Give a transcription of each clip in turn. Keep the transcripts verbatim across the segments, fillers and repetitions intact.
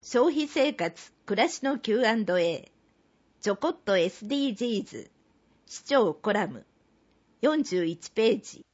消費生活暮らしの キューアンドエー ちょこっと エスディージーズ 市長コラムよんじゅういちページ。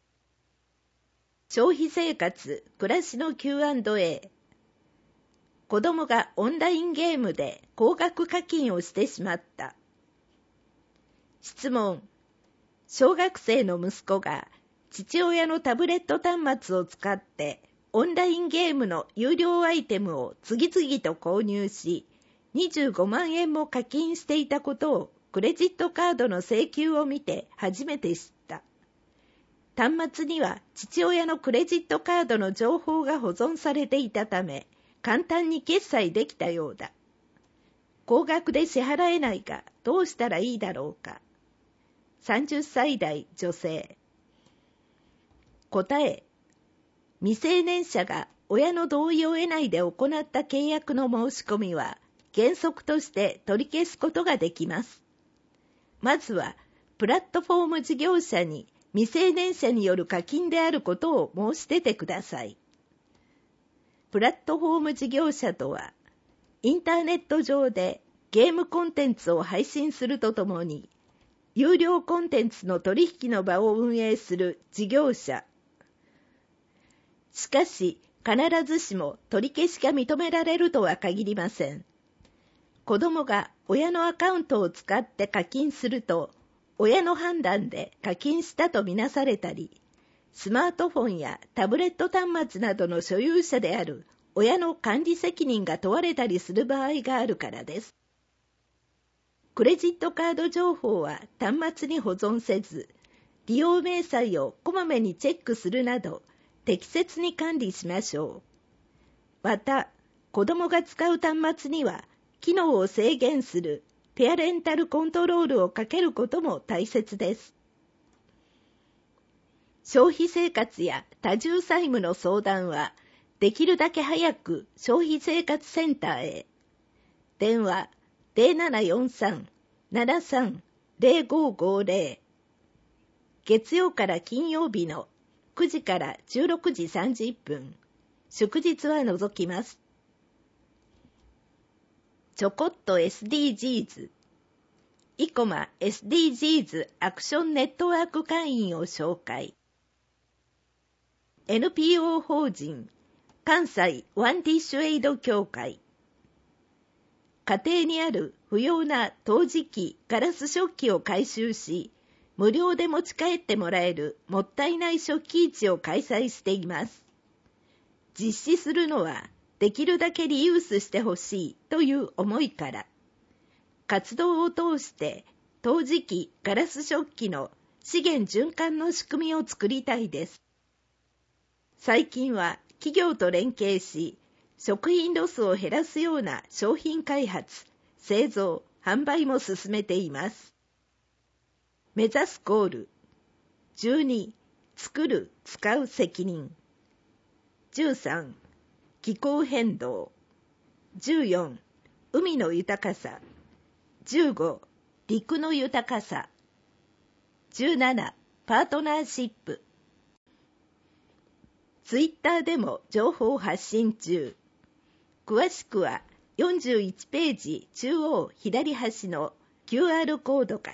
消費生活暮らしの キューアンドエー。 子供がオンラインゲームで高額課金をしてしまった。質問。小学生の息子が父親のタブレット端末を使ってオンラインゲームの有料アイテムを次々と購入し、にじゅうごまんえんも課金していたことをクレジットカードの請求を見て初めて知った。端末には父親のクレジットカードの情報が保存されていたため、簡単に決済できたようだ。高額で支払えないがどうしたらいいだろうか。さんじゅっさい代女性。答え。未成年者が親の同意を得ないで行った契約の申し込みは原則として取り消すことができます。まずはプラットフォーム事業者に未成年者による課金であることを申し出てください。プラットフォーム事業者とは、インターネット上でゲームコンテンツを配信するとともに、有料コンテンツの取引の場を運営する事業者。しかし、必ずしも取り消しが認められるとは限りません。子供が親のアカウントを使って課金すると、親の判断で課金したとみなされたり、スマートフォンやタブレット端末などの所有者である親の管理責任が問われたりする場合があるからです。クレジットカード情報は端末に保存せず、利用明細をこまめにチェックするなど、適切に管理しましょう。また、子供が使う端末には、機能を制限するペアレンタルコントロールをかけることも大切です。消費生活や多重債務の相談は、できるだけ早く消費生活センターへ。電話ゼロななよんさん ななさん ゼロごごゼロ。月曜から金曜日のくじからじゅうろくじさんじゅっぷん。祝日は除きます。ちょこっと エスディージーズ。イコマ エスディージーズ アクションネットワーク会員を紹介。エヌピーオー 法人関西ワンディッシュエイド協会。家庭にある不要な陶磁器、ガラス食器を回収し、無料で持ち帰ってもらえるもったいない食器市を開催しています。実施するのはできるだけリユースしてほしいという思いから、活動を通して陶磁器、ガラス食器の資源循環の仕組みを作りたいです。最近は企業と連携し、食品ロスを減らすような商品開発、製造、販売も進めています。目指すゴール。じゅうに、作る、使う責任。じゅうさん、気候変動。じゅうよん、海の豊かさ。じゅうご、陸の豊かさ。じゅうなな、パートナーシップ。ツイッターでも情報発信中。詳しくはよんじゅういちページ中央左端の キューアール コードから。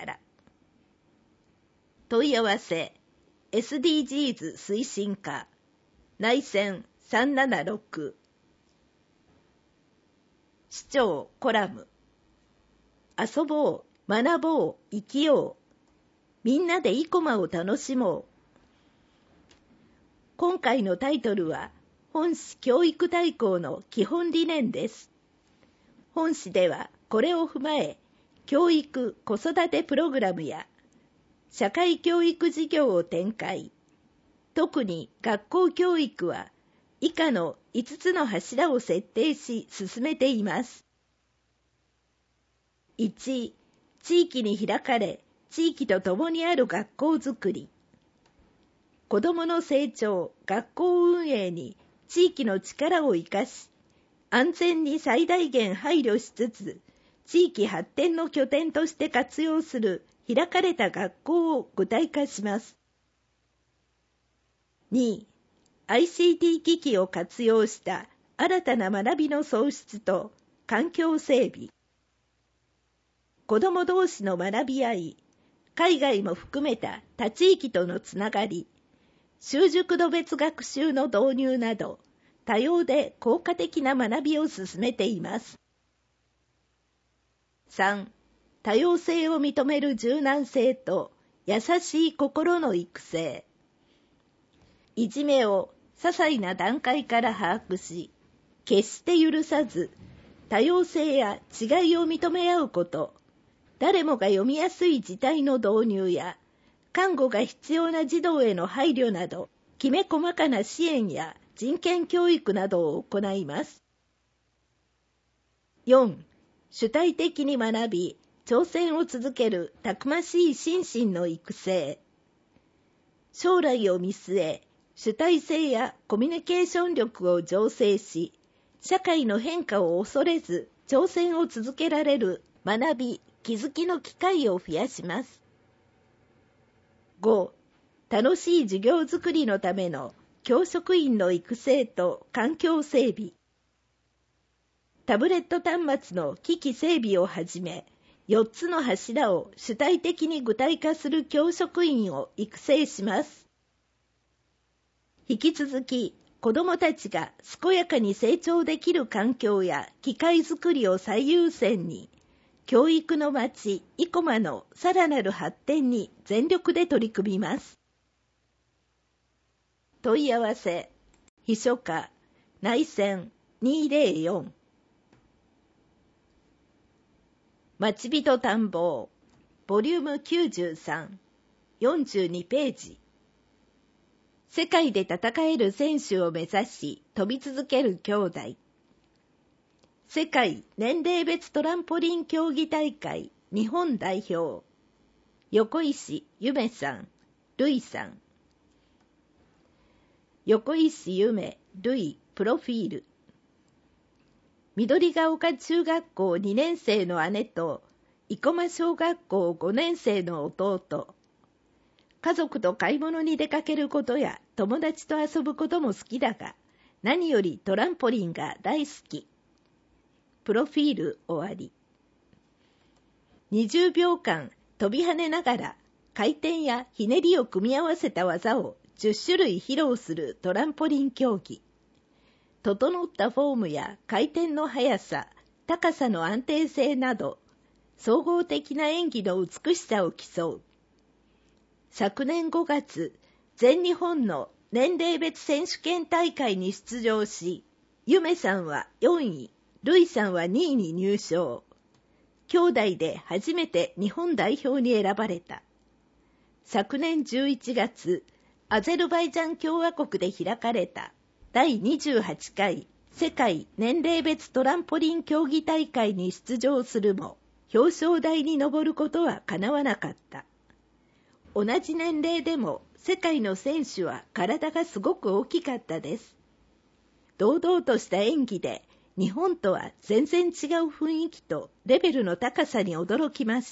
問い合わせ エスディージーズ 推進課内線さんななろく。市長コラム。遊ぼう、学ぼう、生きよう。みんなでイコマを楽しもう。今回のタイトルは本市教育大綱の基本理念です。本市ではこれを踏まえ、教育・子育てプログラムや社会教育事業を展開。特に学校教育は以下のいつつの柱を設定し進めています。いち、地域に開かれ、地域と共にある学校づくり。子どもの成長、学校運営に地域の力を生かし、安全に最大限配慮しつつ、地域発展の拠点として活用する開かれた学校を具体化します。に、アイシーティー 機器を活用した新たな学びの創出と環境整備。子ども同士の学び合い、海外も含めた他地域とのつながり、習熟度別学習の導入など、多様で効果的な学びを進めています。さん、多様性を認める柔軟性と優しい心の育成。いじめを些細な段階から把握し、決して許さず、多様性や違いを認め合うこと、誰もが読みやすい字体の導入や、看護が必要な児童への配慮など、きめ細かな支援や人権教育などを行います。よん、主体的に学び、挑戦を続けるたくましい心身の育成。将来を見据え、主体性やコミュニケーション力を醸成し、社会の変化を恐れず挑戦を続けられる学び、気づきの機会を増やします。ご、楽しい授業づくりのための教職員の育成と環境整備。タブレット端末の機器整備をはじめ、よっつの柱を主体的に具体化する教職員を育成します。引き続き、子どもたちが健やかに成長できる環境や機会づくりを最優先に、教育の街、生駒のさらなる発展に全力で取り組みます。問い合わせ、秘書課、内線にぜろよん。町人探訪、ボリュームきゅうじゅうさん、よんじゅうにページ。世界で戦える選手を目指し飛び続ける兄弟。世界年齢別トランポリン競技大会日本代表。横石ゆめさん、るいさん。横石ゆめ、るい、プロフィール。緑が丘中学校にねん生の姉と生駒小学校ごねん生の弟。家族と買い物に出かけることや友達と遊ぶことも好きだが、何よりトランポリンが大好き。プロフィール終わり。にじゅうびょうかん飛び跳ねながら回転やひねりを組み合わせた技をじゅっしゅるい披露するトランポリン競技。整ったフォームや回転の速さ、高さの安定性など、総合的な演技の美しさを競う。昨年ごがつ、全日本の年齢別選手権大会に出場し、ゆめさんはよんい、るいさんはにいに入賞。兄弟で初めて日本代表に選ばれた。昨年じゅういちがつ、アゼルバイジャン共和国で開かれただいにじゅうはちかい世界年齢別トランポリン競技大会に出場するも、表彰台に上ることは叶わなかった。同じ年齢でも世界の選手は体がすごく大きかったです。堂々とした演技で日本とは全然違う雰囲気とレベルの高さに驚きました。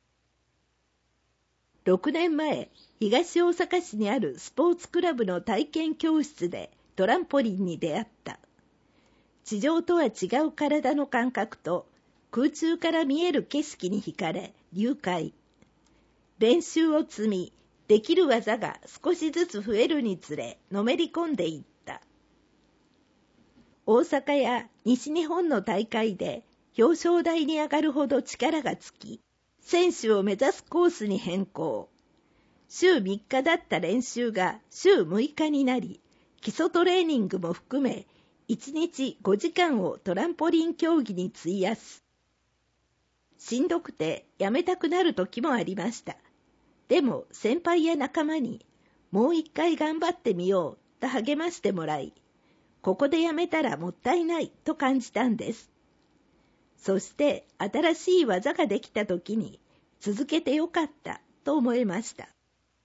ろくねんまえ、東大阪市にあるスポーツクラブの体験教室でトランポリンに出会った。地上とは違う体の感覚と空中から見える景色に惹かれ、入会。練習を積み、できる技が少しずつ増えるにつれ、のめり込んでいった。大阪や西日本の大会で表彰台に上がるほど力がつき、選手を目指すコースに変更。週みっかだった練習が週むいかになり、基礎トレーニングも含め、いちにちごじかんをトランポリン競技に費やす。しんどくてやめたくなる時もありました。でも先輩や仲間にもう一回頑張ってみようと励ましてもらい、ここでやめたらもったいないと感じたんです。そして新しい技ができた時に続けてよかったと思いました。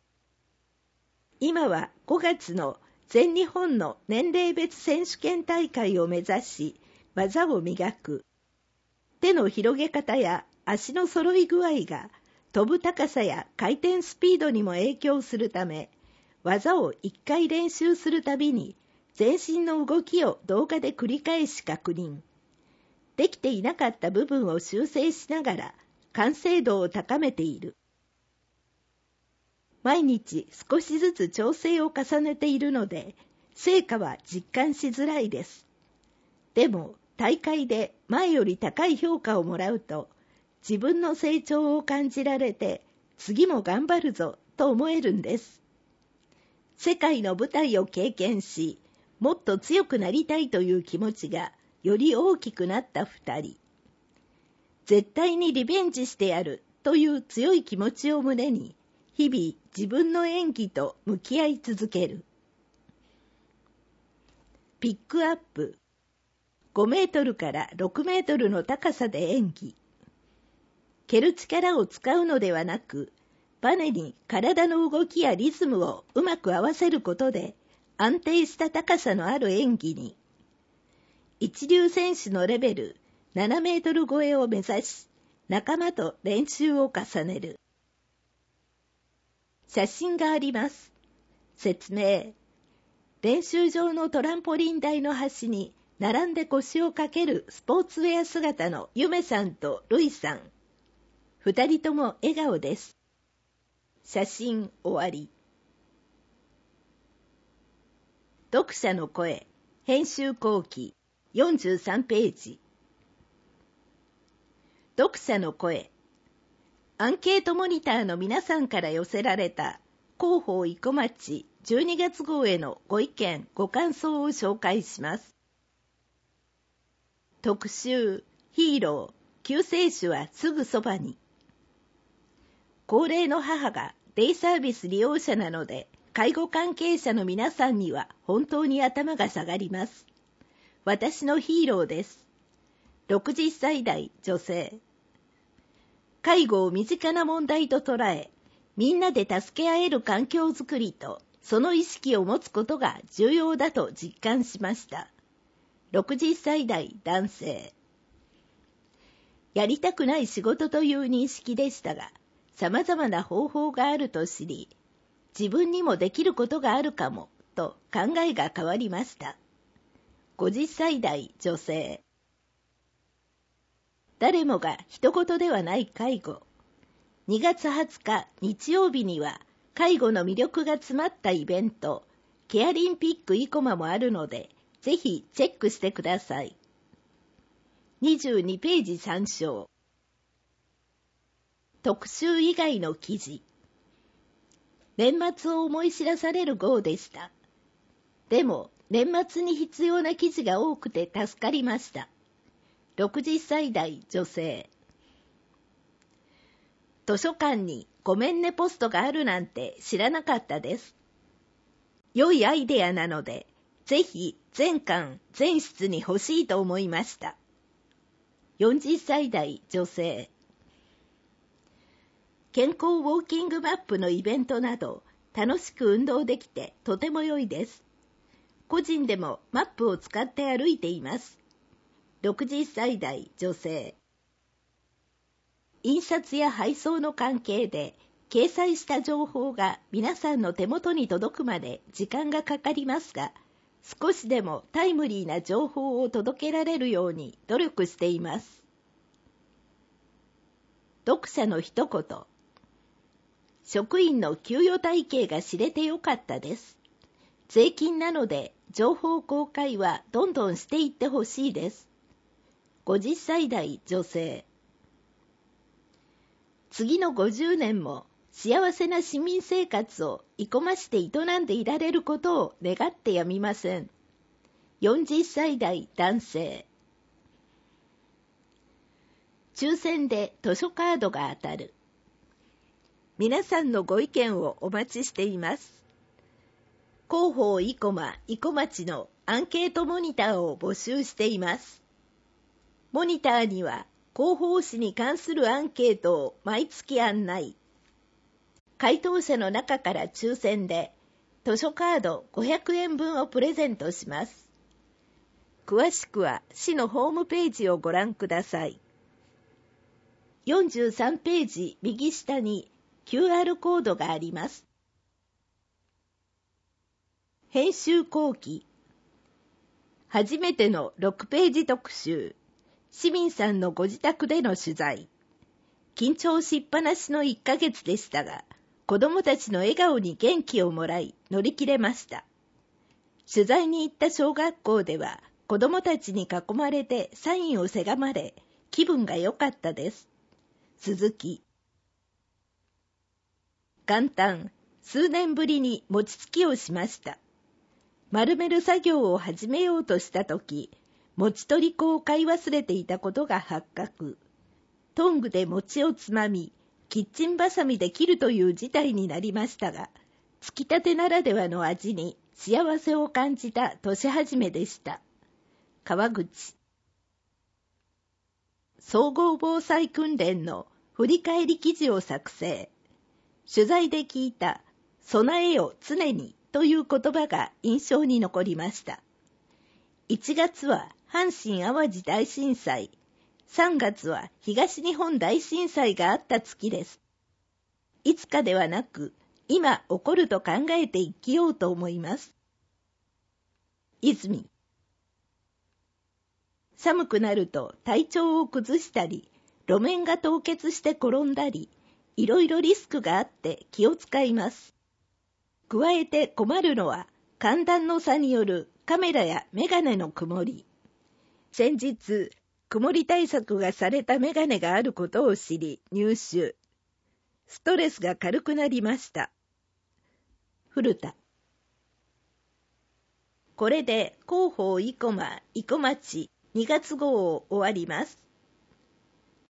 今はごがつの全日本の年齢別選手権大会を目指し技を磨く。手の広げ方や足の揃い具合が飛ぶ高さや回転スピードにも影響するため、技をいっかい練習するたびに全身の動きを動画で繰り返し確認。できていなかった部分を修正しながら完成度を高めている。毎日少しずつ調整を重ねているので、成果は実感しづらいです。でも、大会で前より高い評価をもらうと、自分の成長を感じられて、次も頑張るぞと思えるんです。世界の舞台を経験し、もっと強くなりたいという気持ちがより大きくなった二人。絶対にリベンジしてやるという強い気持ちを胸に、日々自分の演技と向き合い続ける。ピックアップ。ごメートルからろくメートルの高さで演技。蹴る力を使うのではなく、バネに体の動きやリズムをうまく合わせることで、安定した高さのある演技に。一流選手のレベルななメートル超えを目指し、仲間と練習を重ねる。写真があります。説明。練習場のトランポリン台の端に並んで腰をかけるスポーツウェア姿のゆめさんとるいさん。二人とも笑顔です。写真終わり。読者の声、編集後期、よんじゅうさんページ。読者の声。アンケートモニターの皆さんから寄せられた広報生駒町じゅうにがつ号へのご意見ご感想を紹介します。特集ヒーロー救世主はすぐそばに。高齢の母がデイサービス利用者なので、介護関係者の皆さんには本当に頭が下がります。私のヒーローです。ろくじゅっさい代女性。介護を身近な問題と捉え、みんなで助け合える環境づくりと、その意識を持つことが重要だと実感しました。ろくじゅっさい代男性。やりたくない仕事という認識でしたが、様々な方法があると知り、自分にもできることがあるかも、と考えが変わりました。ごじゅっさい代女性。誰もが一言ではない介護。にがつはつか日曜日には、介護の魅力が詰まったイベント、ケアリンピック生駒もあるので、ぜひチェックしてください。にじゅうにページ参照。特集以外の記事。年末を思い知らされる号でした。でも、年末に必要な記事が多くて助かりました。ろくじゅっさい代女性。図書館にごめんねポストがあるなんて知らなかったです。良いアイデアなので、ぜひ全巻全室に欲しいと思いました。よんじゅっさい代女性。健康ウォーキングマップのイベントなど、楽しく運動できてとても良いです。個人でもマップを使って歩いています。ろくじゅっさい代女性。印刷や配送の関係で、掲載した情報が皆さんの手元に届くまで時間がかかりますが、少しでもタイムリーな情報を届けられるように努力しています。読者の一言。職員の給与体系が知れてよかったです。税金なので情報公開はどんどんしていってほしいです。ごじゅっさい代女性。次のごじゅうねんも幸せな市民生活を生駒して営んでいられることを願ってやみません。よんじゅっさい代男性。抽選で図書カードが当たる。皆さんのご意見をお待ちしています。広報生駒生駒町のアンケートモニターを募集しています。モニターには広報誌に関するアンケートを毎月案内。回答者の中から抽選で図書カードごひゃくえん分をプレゼントします。詳しくは市のホームページをご覧ください。よんじゅうさんページ右下に キューアール コードがあります。編集後期初めてのろくページ特集、市民さんのご自宅での取材。緊張しっぱなしのいっかげつでしたが、子供たちの笑顔に元気をもらい乗り切れました。取材に行った小学校では、子供たちに囲まれてサインをせがまれ、気分が良かったです。鈴木。元旦、数年ぶりに餅つきをしました。丸める作業を始めようとしたとき、餅取り粉を買い忘れていたことが発覚。トングで餅をつまみ、キッチンバサミで切るという事態になりましたが、つきたてならではの味に幸せを感じた年始めでした。川口。総合防災訓練の振り返り記事を作成。取材で聞いた、備えよ常にという言葉が印象に残りました。いちがつは阪神淡路大震災、さんがつは東日本大震災があった月です。いつかではなく、今起こると考えて生きようと思います。泉。寒くなると体調を崩したり、路面が凍結して転んだり、いろいろリスクがあって気を使います。加えて困るのは寒暖の差によるカメラやメガネの曇り。先日、曇り対策がされたメガネがあることを知り入手。ストレスが軽くなりました。古田。これで広報生駒生駒町にがつ号を終わります。